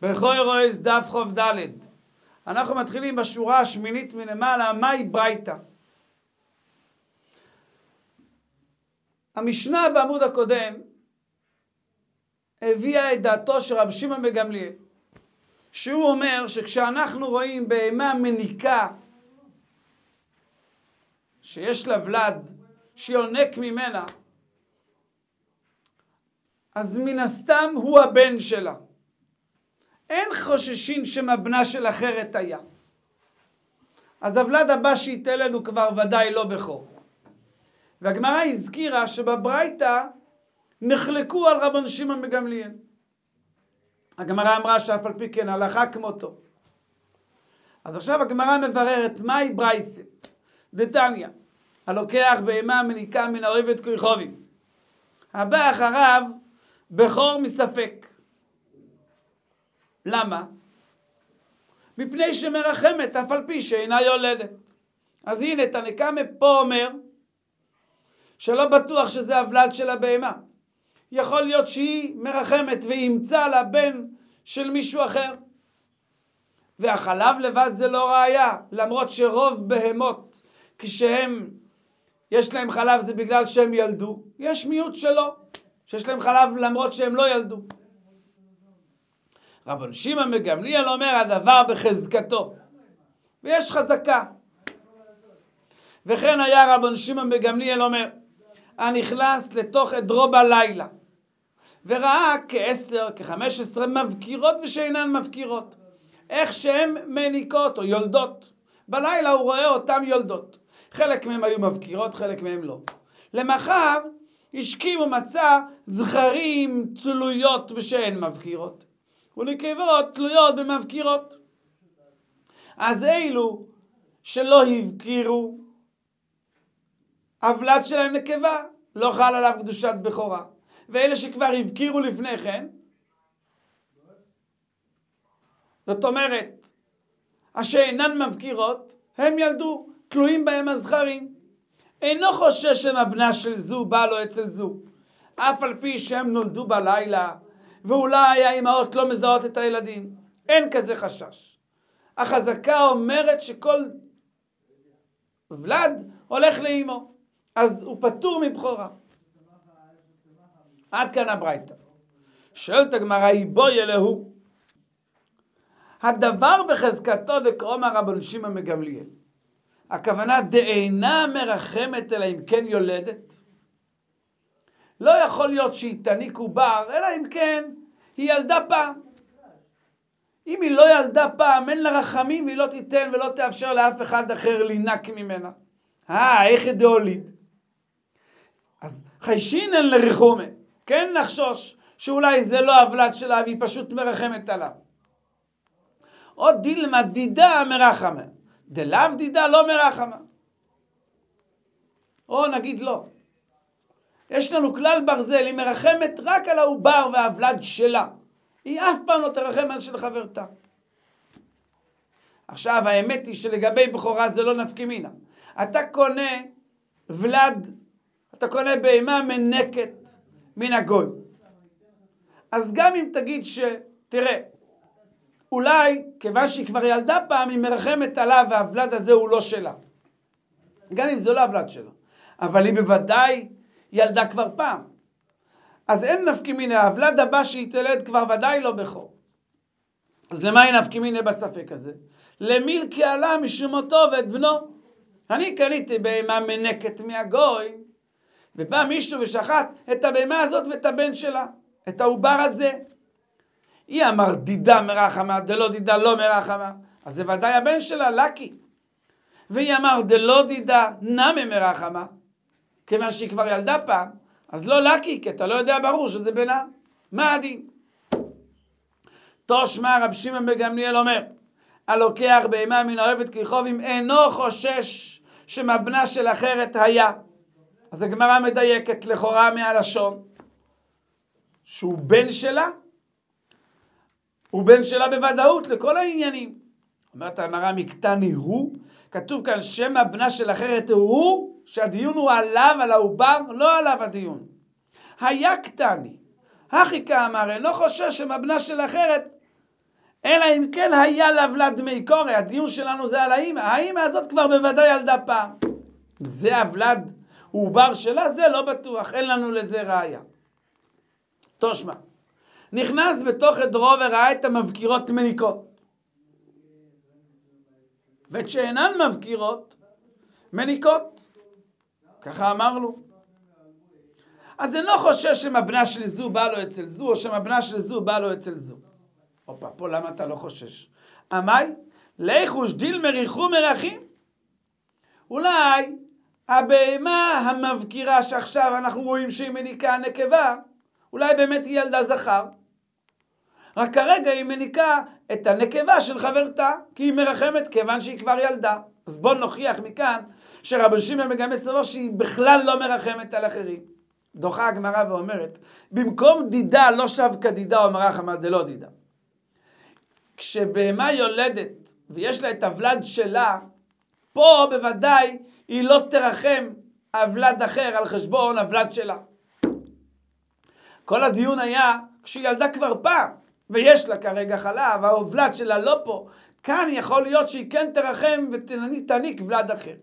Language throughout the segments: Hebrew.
בכוי רויס דף חוב ד'. אנחנו מתחילים בשורה השמינית מלמעלה, מהי ברייתא. המשנה בעמוד הקודם הביאה את דעתו של רב שמעון בן גמליאל, שהוא אומר שכשאנחנו רואים בהמה מניקה שיש לה ולד שיונק ממנה, אז מן הסתם הוא הבן שלה. אין חוששין שמבנה של אחרת היה. אז הוולד הבא שיתלד הוא כבר ודאי לא בכור. והגמרא הזכירה שבברייתא נחלקו על רבן שמעון בן גמליאל. הגמרא אמרה שאף על פי כן הלכה כמותו. אז עכשיו הגמרא מבררת מהי ברייסה. דתניא, הלוקח בהמה מניקה מן האוהבת כריחובים, הבא אחריו בכור מספק. למה? מפני שמרחמת אף על פי שאינה יולדת. אז הנה תנקמה פה אומר שלא בטוח שזה הוולד של הבהמה. יכול להיות שהיא מרחמת וימצא לה בן של מישהו אחר. והחלב לבד זה לא ראיה, למרות שרוב בהמות כשהם יש להם חלב זה בגלל שהם ילדו. יש מיעוט שלא, שיש להם חלב למרות שהם לא ילדו. רבן שמעון בן גמליאל אומר הדבר בחזקתו, ויש חזקה. וכן היה רבן שמעון בן גמליאל אומר, הנכנס לתוך עדרו בלילה, וראה כ15 מבקירות ושאינן מבקירות, איך שהן מניקות או יולדות. בלילה הוא רואה אותם יולדות. חלק מהם היו מבקירות, חלק מהם לא. למחר השכים ומצא זכרים תלויות בשאין מבקירות, ונקבות תלויות במבקירות. אז אילו שלא הבקירו, הוולד שלהם נקבה, לא חל עליו קדושת בכורה. ואלה שכבר הבקירו לפני כן, זאת אומרת, השאינן מבקירות, הם ילדו, תלויים בהם הזכרים. אינו חושש שמבנה של זו בא לו אצל זו, אף על פי שהם נולדו בלילה, ואולי האימהות לא מזהות את הילדים. אין כזה חשש. החזקה אומרת שכל ולד הולך לאימו, אז הוא פטור מבכורה. עד כאן הברייתא. שואלת הגמרא, בואי אלוהו, הדבר בחזקתו דקאמר רבן שמעון בן גמליאל, הכוונה דאינה מרחמת אלא אם כן יולדת. לא יכול להיות שהיא תניק עובר, אלא אם כן היא ילדה פעם. אם היא לא ילדה פעם, אין לה רחמים, היא לא תיתן ולא תאפשר לאף אחד אחר לינק ממנה. איך דאוליד? אז חיישינן לרחומה, כן נחשוש שאולי זה לא הוולד שלה והיא פשוט מרחמת עליו. או דילמה דידה מרחמה, דלאו דידה לא מרחמה. או נגיד לא. יש לנו כלל ברזל, היא מרחמת רק על העובר והוולד שלה. היא אף פעם לא תרחם על של חברתה. עכשיו האמת היא שלגבי בכורה זה לא נפקא מינה. אתה קונה ולד, אתה קונה בהמה מנקת מן הגוי. אז גם אם תגיד תראה, אולי כיוון שהיא כבר ילדה פעם היא מרחמת עליו והוולד הזה הוא לא שלה. גם אם זה לא הוולד שלה. אבל היא בוודאי ילדה כבר פעם. אז אין נפקא מינה, הוולד הבא שיתלד כבר ודאי לא בכור. אז למה אין נפקא מינה בספק הזה? למילקי עלה משום אותו ואת בנו. אני קניתי בהמה מנקת מהגוי, ובא מישהו ושחט את הבהמה הזאת ואת הבן שלה, את העובר הזה. היא אמר דידה מרחמה, דלא דידה לא מרחמה, אז זה ודאי הבן שלה, לקי. והיא אמר דלא דידה נמי מרחמה, כיוון שהיא כבר ילדה פעם, אז לא לקי, כי אתה לא יודע ברור שזה בנה. מה הדין? תושמע רב שמעון בן גמליאל אומר, הלוקח בהמה מן האוהבת כריחובים אינו חושש שמבנה של אחרת היה. אז הגמרא מדייקת לכאורה מהלשון שהוא בן שלה, הוא בן שלה בוודאות לכל העניינים. אומרת הגמרא מקטני הוא, כתוב כאן שם הבנה של אחרת הוא, שהדיון הוא עליו, על העובר, לא עליו הדיון. היה קטני, הכי כאמר, אינו חושש שמבנה של אחרת אלא אם כן היה לבלד מי קורא. הדיון שלנו זה על האמא. האמא הזאת כבר בוודאי ילדה פעם. זה הוולד, הוא בר שלה, זה לא בטוח, אין לנו לזה ראיה. תושמע, נכנס בתוך עדרו וראה את המבקירות מניקות. וכשאינן מבקירות, מניקות. ככה אמרנו. אז אינו חושש שמבנה של זו בא לו אצל זו, או שמבנה של זו בא לו אצל זו. אופה, פה למה אתה לא חושש? אמי, ליחוש דיל מריחו מרחים? אולי הבהמה המבקירה שעכשיו אנחנו רואים שהיא מניקה נקבה, אולי באמת היא ילדה זכר. רק כרגע היא מניקה את הנקבה של חברתה, כי היא מרחמת כיוון שהיא כבר ילדה. אז בוא נוכיח מכאן שרבן שמעון מגמא סבור שהיא בכלל לא מרחמת על אחרים. דוחה הגמרא ואומרת, במקום דידה לא שב כדידה אומרה חמא דלא דידה. כשבהמה יולדת ויש לה את הוולד שלה, פה בוודאי היא לא תרחם הוולד אחר על חשבון הוולד שלה. כל הדיון היה כשהיא ילדה כבר פעם, ויש לה כרגע חלב, הוולד שלה לא פה. כאן יכול להיות שהיא כן תרחם ותניק ולד אחר.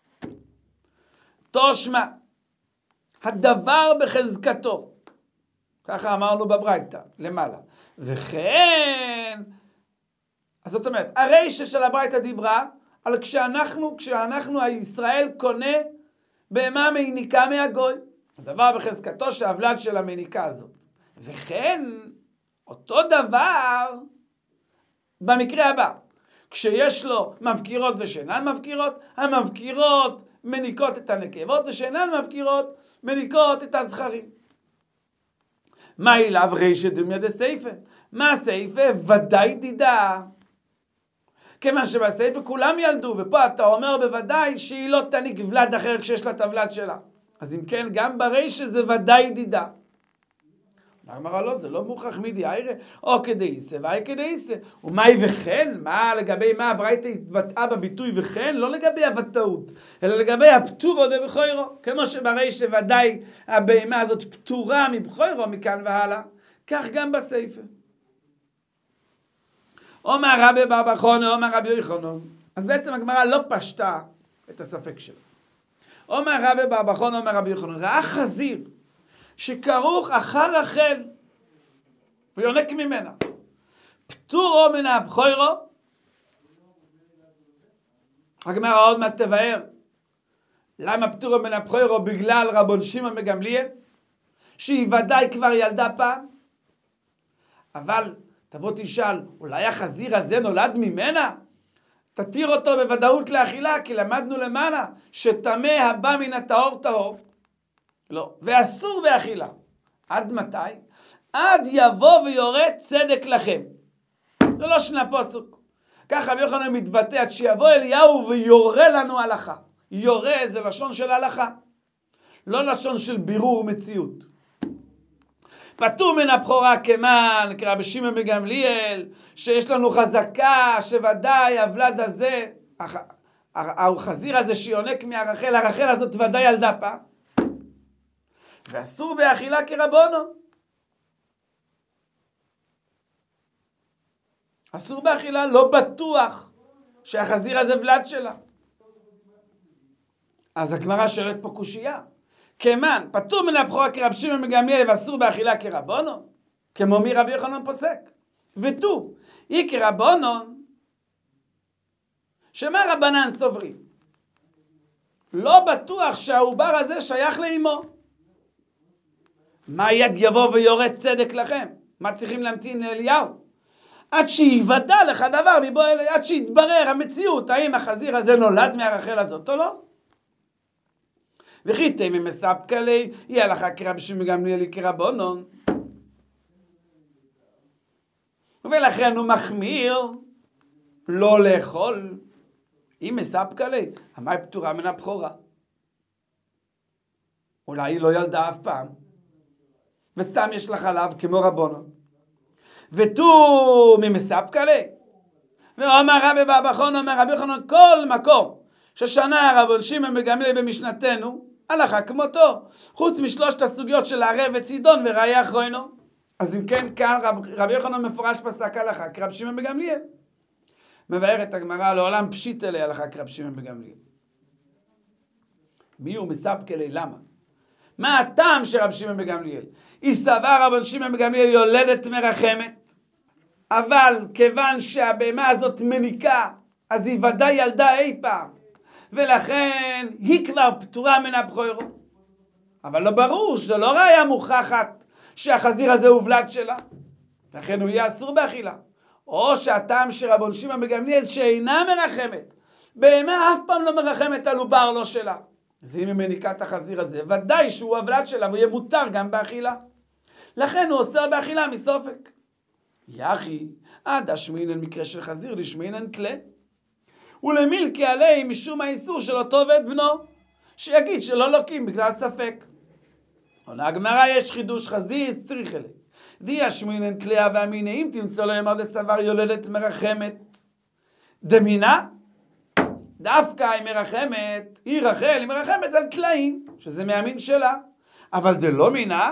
תושמע, הדבר בחזקתו, ככה אמרנו בברייתא, למעלה. וכן, אז זאת אומרת, הרישא של הברייתא דיברה על כשאנחנו הישראל קונה בהמה מניקה מהגוי. הדבר בחזקתו שהוולד של המניקה הזאת. וכן, אותו דבר במקרה הבא. כשיש לו מבקירות ושאינן מבקירות, המבקירות מניקות את הנקבות ושאינן מבקירות מניקות את הזכרים. מה אליו רישא דומיא דסייפא? מה הסייפא? ודאי דידה. כיוון שבסייפא כולם ילדו, ופה אתה אומר בוודאי שהיא לא תניק ולד אחר כשיש לה את הוולד שלה. אז אם כן, גם ברישא זה ודאי דידה. אמרה לא, זה לא מוכרח מידי איירה, או כדאיסה ואי כדאיסה. ומאי וכן? מה לגבי מה הברייתא התבטאה בביטוי וכן? לא לגבי הוודאות, אלא לגבי הפטורו דבחוירו. כמו שברישא ודאי הבהמה הזאת פטורה מבחוירו מכאן והלאה, כך גם בסייפא. אומר רבי בר בחונא, אומר רבי יוחנן. אז בעצם הגמרא לא פשטה את הספק שלה. אומר רבי בר בחונא, אומר רבי יוחנן, ראה חזיר שכרוך אחר רחל ויונק ממנה, פטורו מן הבחוירו. הגמרא עוד מעט תבאר למה פטורו מן הבחוירו, בגלל רבן שמעון מגמליאל שהיא ודאי כבר ילדה פעם. אבל תבוא תשאל, אולי החזיר הזה נולד ממנה? תתיר אותו בוודאות לאכילה, כי למדנו למעלה שטמא הבא מן הטהור טהור. לא, ואסור באכילה. עד מתי? עד יבוא ויורה צדק לכם. זה לא שני הפסוק. ככה רבי יוחנן מתבטא, עד שיבוא אליהו ויורה לנו הלכה. יורה זה לשון של הלכה, לא לשון של בירור מציאות. פטור מן הבכורה כמן, כרבי שמעון מגמליאל, שיש לנו חזקה שוודאי הוולד הזה, החזיר הזה שיונק מהרחל, הרחל הזאת ודאי ילדה פעם. ואסור באכילה כרבונו. אסור באכילה, לא בטוח שהחזיר הזה ולד שלה. אז הגמרא שואלת פה קושייה. כמן, פטור מן הבכורה כרבי שמעון מגמליאל ואסור באכילה כרבונו? כמו מי רבי יוחנן פוסק? ותו, היא כרבונון, שמה רבנן סוברים? לא בטוח שהעובר הזה שייך לאמו. מה יד יבוא ויורד צדק לכם? מה צריכים להמתין לאליהו? עד שיוודע לך דבר מבוא אלי, עד שיתברר המציאות, האם החזיר הזה נולד מהרחל הזאת או לא? וכי תימא מספקא ליה, היא הלכה כרבי שמעון מגמליאל כרבונון. ולכן הוא מחמיר לא לאכול. היא מספקא ליה, אמי פטורה מן הבכורה. אולי היא לא ילדה אף פעם, וסתם יש לה חלב כמו רבונון. ותו ממספקא ליה. ואומר רבי בר בחונא, אומר רבי יוחנן, כל מקום ששנה רבן שמעון מגמליאל במשנתנו, הלכה כמותו, חוץ משלושת הסוגיות של ערב וצידון וראיה אחרונו. אז אם כן, כאן רבי יוחנן מפורש פסק הלכה כרב שמעון בן גמליאל. מבארת הגמרא לעולם פשיטא להלכה כרב שמעון בן גמליאל. מי הוא מספקא ליה? למה? מה הטעם של רב שמעון בן גמליאל? סבר רבן שמעון בן גמליאל יולדת מרחמת, אבל כיוון שהבהמה הזאת מניקה, אז היא ודאי ילדה אי פעם, ולכן היא כבר פטורה מן הבכורות. אבל לא ברור, זה לא ראיה מוכחת שהחזיר הזה הוא ולד שלה, לכן הוא יהיה אסור באכילה. או שהטעם של רבן שמעון בן גמליאל שאינה מרחמת, בהמה אף פעם לא מרחמת על עובר לא שלה, אז אם היא מניקה את החזיר הזה, ודאי שהוא הוולד שלה והוא יהיה מותר גם באכילה, לכן הוא אוסר באכילה מסופק. יחי עד השמינן מקרה של חזיר לשמינן תלה, ולמילקי עלי משום האיסור של אותו ואת בנו, שיגיד שלא לוקים בגלל ספק. עונה הגמרא, יש חידוש, חזיר צריך אלי די השמינן תליה והמינה, אם תמצא לו יאמר לסבר יולדת מרחמת דמינה, דווקא היא מרחמת, היא רחל, היא מרחמת על תלאים, שזה מהמין שלה, אבל דלא מינה,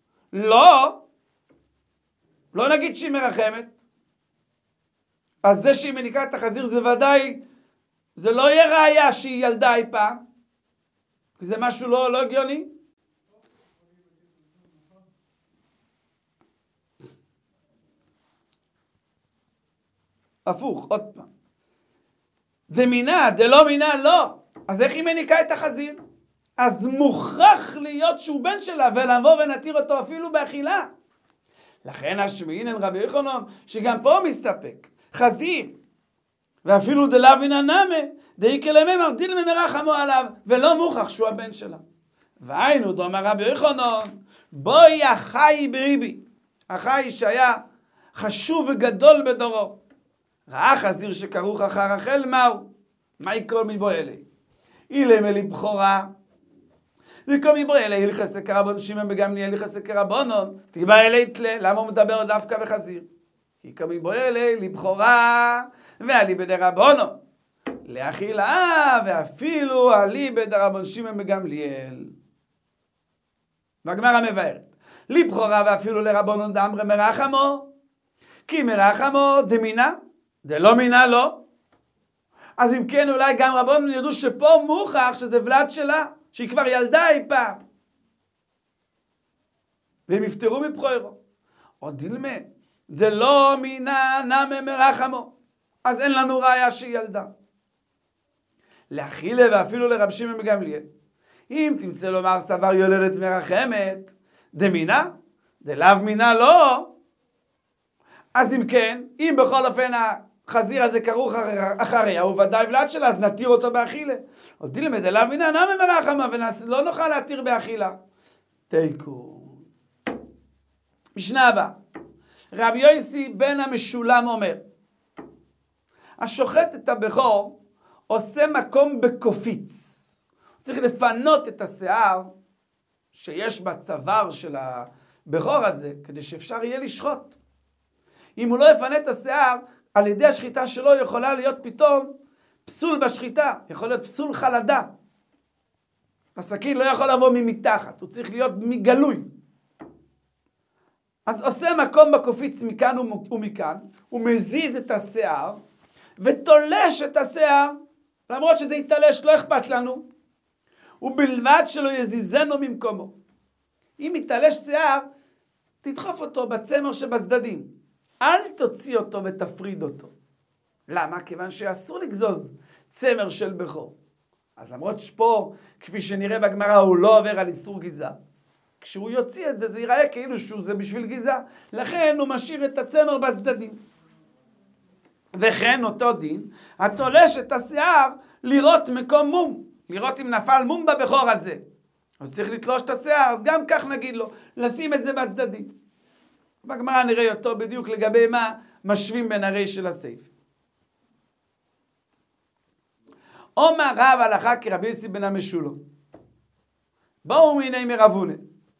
לא נגיד שהיא מרחמת. אז זה שהיא מניקה את החזיר זה ודאי, זה לא יהיה ראיה שהיא ילדה אי פעם, כי זה משהו לא הגיוני. הפוך, עוד פעם. דמינה, דלא מינה, לא. אז איך היא מניקה את החזיר? אז מוכרח להיות שהוא בן שלה, ולבוא ונתיר אותו אפילו באכילה. לכן השמעינן רבי יוחנן, שגם פה מסתפק, חזיר, ואפילו דלאו מן הנמה, דאיקא למימר דילמי מרחמו עליו, ולא מוכרח שהוא הבן שלה. והיינו דאמר רבי יוחנן, בואי החי בריבי, החי שהיה חשוב וגדול בדורו, ראה חזיר שכרוך אחר רחל, מהו? מה יקרא מבוא אלי? אילם אלי בכורה, ויקרא מבוא אלי הלכס כרבן שמעון בן גמליאל הלכס כרבנון, תקבע אלי תלה. למה הוא מדבר דווקא בחזיר? יקרא מבוא אלי לבכורה, ועלי בדרבנון לאכילה, ואפילו עלי בדרבן שמעון בן גמליאל. והגמרא מבארת, לבכורה ואפילו לרבנון דאמרי מרחמו, כי מרחמו דמינה, דלא מינה לא. אז אם כן אולי גם רבנון ידעו שפה מוכח שזה ולד שלה, שהיא כבר ילדה אי פעם, והם יפטרו מבכורו. עוד דילמה, דלא מינה נמה מרחמו, אז אין לנו ראיה שהיא ילדה. לאכילה ואפילו לרב שמעון בן גמליאל, אם תמצא לומר סבר יולדת מרחמת, דמינה, דלאו מינה לא. אז אם כן, אם בכל אופן החזיר הזה כרוך אחריה, הוא ודאי ולד שלה, אז נתיר אותו באכילה. עוד דילמה דלאו מינה נמה מרחמה, ולא נוכל להתיר באכילה. תיקו. משנה הבאה. רבי יוסי בן המשולם אומר, השוחט את הבכור עושה מקום בקופיץ. צריך לפנות את השיער שיש בצוואר של הבכור הזה, כדי שאפשר יהיה לשחוט. אם הוא לא יפנה את השיער, על ידי השחיטה שלו יכולה להיות פתאום פסול בשחיטה, יכול להיות פסול חלדה. הסכין לא יכול לבוא ממתחת, הוא צריך להיות מגלוי. אז עושה מקום בקופיץ מכאן ומכאן, הוא מזיז את השיער, ותולש את השיער, למרות שזה יתלש, לא אכפת לנו, ובלבד שלא יזיזנו ממקומו. אם יתלש שיער, תדחוף אותו בצמר שבצדדים. אל תוציא אותו ותפריד אותו. למה? כיוון שאסור לגזוז צמר של בכור. אז למרות שפה, כפי שנראה בגמרא, הוא לא עובר על איסור גיזה. כשהוא יוציא את זה, זה ייראה כאילו שזה בשביל גיזה. לכן הוא משאיר את הצמר בצדדים. וכן אותו דין, התולש את השיער לראות מקום מום. לראות אם נפל מום בבכור הזה. הוא צריך לתלוש את השיער, אז גם כך נגיד לו, לשים את זה בצדדים. בגמרא נראה אותו בדיוק לגבי מה משווים בין הרי של הסעיף. אומר רב הלכה כרבי יוסי בן המשולם, באו מיני מרבונה,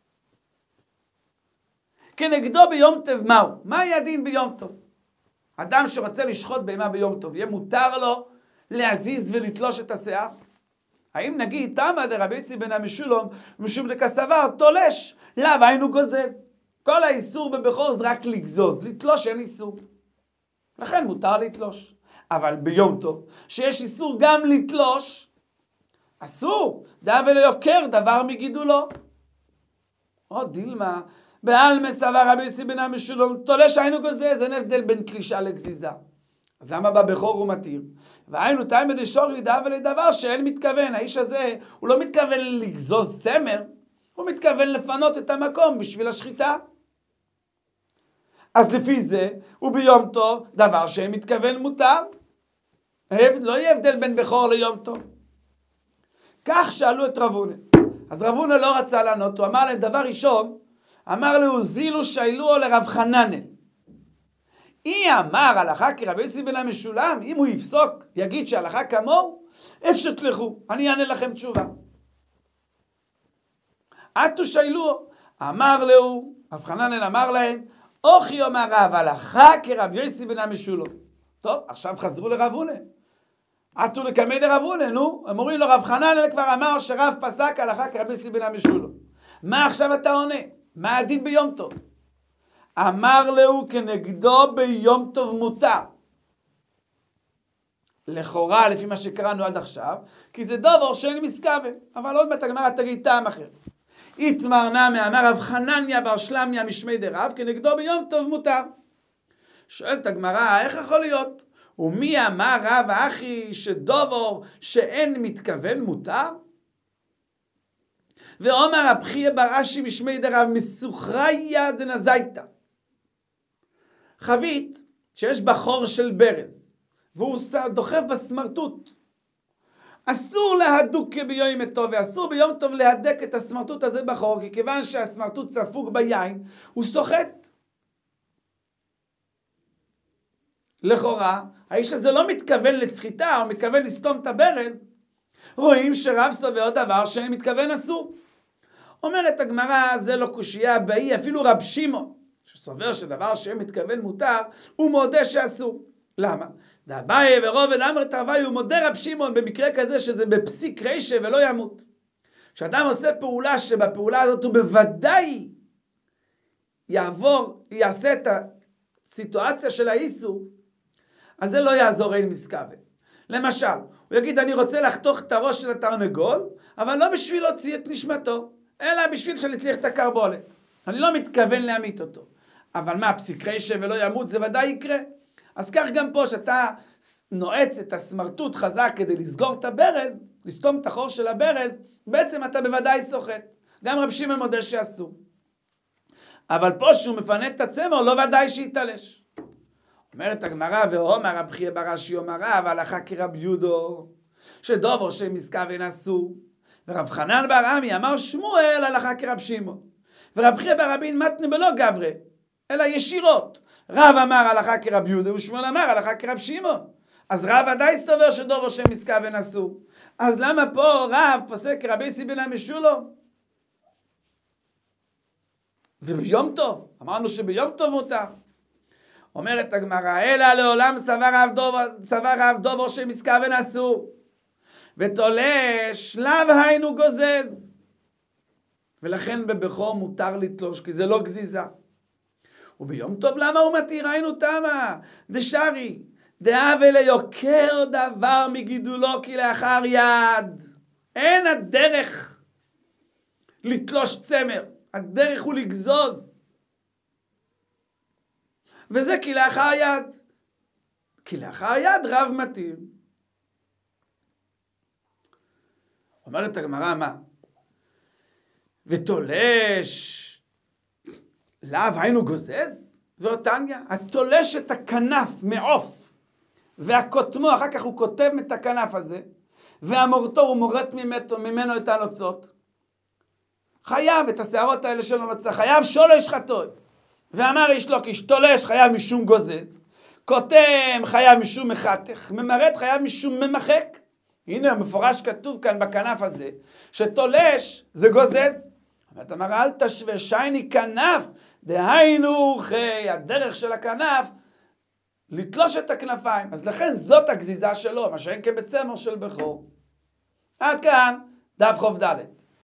כנגדו ביום טוב מהו? מה יהיה הדין ביום טוב? אדם שרוצה לשחוט בהמה ביום טוב, יהיה מותר לו להזיז ולתלוש את השיער? האם נגיד תמה דרבי יוסי בן המשולם משום דקסבר תולש, לאו היינו גוזז? כל האיסור בבכור זה רק לגזוז, לתלוש אין איסור. לכן מותר לתלוש. אבל ביום טוב, שיש איסור גם לתלוש, אסור. דאב אלו יוקר דבר מגידולו. או דילמה, בעלמא סבר רבי יוסי בן המשולם, תולש היינו גוזז, אין הבדל בין תלישה לגזיזה. אז למה בבכור הוא מתיר? והיינו תימא דשורי דאב אלו דבר שאין מתכוון. האיש הזה, הוא לא מתכוון לגזוז צמר, הוא מתכוון לפנות את המקום בשביל השחיטה. אז לפי זה, הוא ביום טוב, דבר שאין מתכוון מותר. לא יהיה הבדל בין בכור ליום טוב. כך שאלו את רב הונא. אז רב הונא לא רצה לענות, הוא אמר להם דבר ראשון, אמר לו זילו שיילוהו לרב חננאל. אמר הלכה כרבי יוסי בן המשולם, אם הוא יפסוק, יגיד שהלכה כמוהו, אפשר תלכו, אני אענה לכם תשובה. עטו שיילוהו, אמר לו, רב חננאל אמר להם, אוכי אומר רב, הלכה כרבי יוסי בן המשולם. טוב, עכשיו חזרו לרב הונא. עטו לקמי לרב הונא, נו, הם אומרים לו, רב חננאל כבר אמר שרב פסק הלכה כרבי יוסי בן המשולם. מה עכשיו אתה עונה? מה הדין ביום טוב? אמר לו כנגדו ביום טוב מותר. לכאורה, לפי מה שקראנו עד עכשיו, כי זה דבר שאין מסכוון. אבל עוד מעט הגמרא תגיד טעם אחר. איתמר נמי אמר רב חנניה בר שלמיה משמי דרב, כנגדו ביום טוב מותר. שואלת הגמרא, איך יכול להיות? ומי אמר רב אחי שדובר שאין מתכוון מותר? ואומר רב חייא בר אשי משמי דרב מסוכריה דנזייתא. חבית שיש בה חור של ברז, והוא דוחף בסמרטוט. אסור להדוק ביום טוב, ואסור ביום טוב להדק את הסמרטוט הזה בחור, כי כיוון שהסמרטוט צפוק ביין, הוא סוחט. לכאורה, האיש הזה לא מתכוון לסחיטה, הוא מתכוון לסתום את הברז, רואים שרב סובר דבר שאני מתכוון אסור. אומרת הגמרא, זה לא קושייה באי, אפילו רב שמעון, שסובר שדבר שהם מתכוון מותר, הוא מודה שאסור. למה? דאביי ורובד אמר תרווה, הוא מודה רב שמעון במקרה כזה שזה בפסיק רישה ולא ימות. כשאדם עושה פעולה שבפעולה הזאת הוא בוודאי יעשה את הסיטואציה של האיסור, אז זה לא יעזור אין מסכוון. למשל, הוא יגיד אני רוצה לחתוך את הראש של התרנגול, אבל לא בשביל להוציא את נשמתו, אלא בשביל שאני צריך את הקרבולת. אני לא מתכוון להמית אותו. אבל מה, פסיק רישה ולא ימות, זה ודאי יקרה. אז כך גם פה, שאתה נועץ את הסמרטוט חזק כדי לסגור את הברז, לסתום את החור של הברז, בעצם אתה בוודאי סוחט. גם רב שמעון מודה שאסור. אבל פה שהוא מפנה את הצמר, לא ודאי שיתלש. אומרת הגמרא, ואומר רב חייא בר אשי אומר רב, הלכה כרב יהודו, שדובר שמסכוון אסור. ורב חנן בר עמי אמר שמואל הלכה כרב שמעון. ורב חייא בר רבין מתנה בלא גברי, אלא ישירות. רב אמר הלכה כרב יהודה, ושמואל אמר הלכה כרב שמעון. אז רב ודאי סובר שדובר שמסכוון אסור. אז למה פה רב פוסק כרבי יוסי בן המשולם? וביום טוב, אמרנו שביום טוב מותר. אומרת הגמרא, אלא לעולם סבר רב דובר שמסכוון אסור. ותולש לאו היינו גוזז. ולכן בבכור מותר לתלוש, כי זה לא גזיזה. וביום טוב למה הוא מתיר? היינו תמה. דשרי, דאב אלה יוקר דבר מגידולו כי לאחר יד. אין הדרך לתלוש צמר. הדרך הוא לגזוז. וזה כי לאחר יד. כי לאחר יד רב מתיר. אומרת הגמרא מה? ותולש לאו היינו גוזז? ואותניה, התולש את הכנף מעוף והקוטמו, אחר כך הוא כותב את הכנף הזה, והמורתו הוא מורט ממנו את הנוצות, חייב את השערות האלה שלו נוצה, חייב שולש חטוס. ואמר איש לוקיש, תולש חייב משום גוזז, כותם חייב משום מחתך, ממרט חייב משום ממחק. הנה המפורש כתוב כאן בכנף הזה, שתולש זה גוזז. אתה אומר, אל תשווה שייני כנף, דהיינו חי, הדרך של הכנף, לתלוש את הכנפיים. אז לכן זאת הגזיזה שלו, מה שאין כבצמר של בכור. עד כאן, דף חוב ד'.